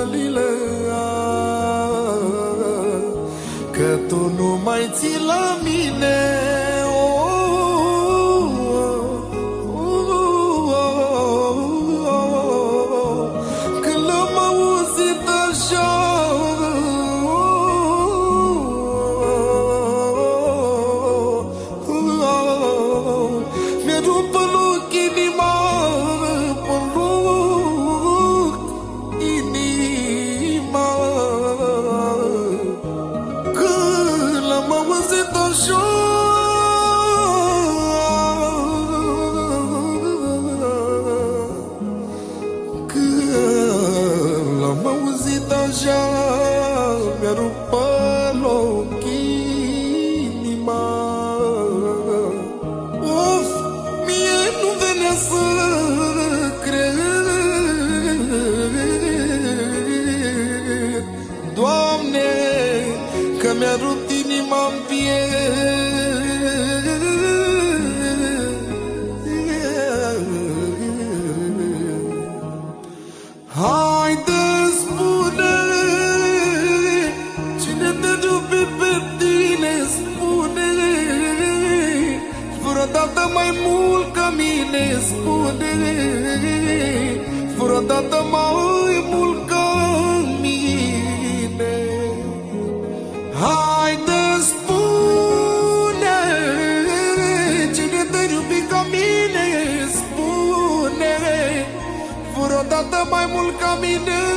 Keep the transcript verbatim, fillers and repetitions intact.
lilă, că tu nu mai ții la mine. Când l-am auzit așa, mi-a rupt pe loc inima, pe loc inima. Când l-am auzit așa, când l-am auzit așa, mi-a rupt pe loc inima. Of, mie nu venea să cred, Doamne, că mi-a rupt inima-n piept. Haide, spune, cine te iubi pe tine, spune, vreodată mai mult ca mine, spune, vreodată mai mult ca mine. Haide, spune, cine te iubi ca mine, spune, vreodată mai mult ca mine.